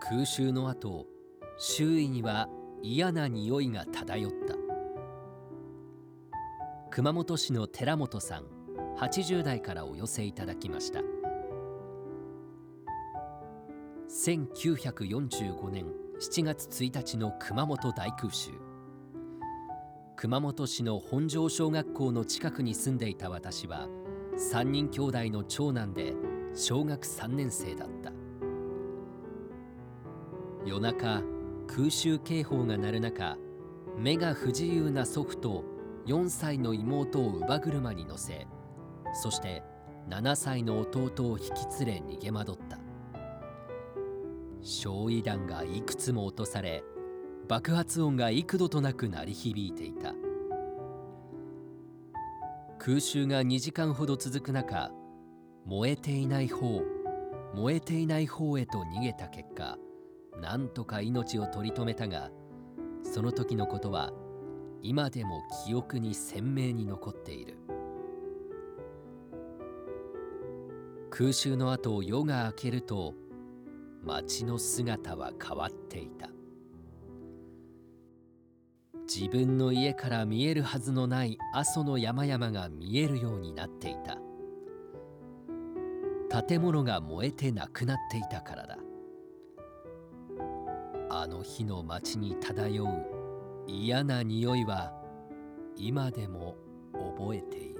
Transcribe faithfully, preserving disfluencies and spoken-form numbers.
空襲の後、周囲には嫌な匂いが漂った。熊本市の寺本さんはちじゅう代からお寄せいただきました。せんきゅうひゃくよんじゅうごねんしちがつついたちの熊本大空襲。熊本市の本庄小学校の近くに住んでいた私はさんにん兄弟の長男で小学さんねん生だった。夜中、空襲警報が鳴る中、目が不自由な祖父とよんさいの妹を乳母車に乗せ、そしてななさいの弟を引き連れ逃げ惑った。焼夷弾がいくつも落とされ、爆発音が幾度となく鳴り響いていた。空襲がにじかんほど続く中、燃えていない方、燃えていない方へと逃げた結果、なんとか命を取り留めたが、その時のことは今でも記憶に鮮明に残っている。空襲の後、夜が明けると街の姿は変わっていた。自分の家から見えるはずのない阿蘇の山々が見えるようになっていた。建物が燃えてなくなっていたからだ。あの日の街に漂う嫌な匂いは今でも覚えている。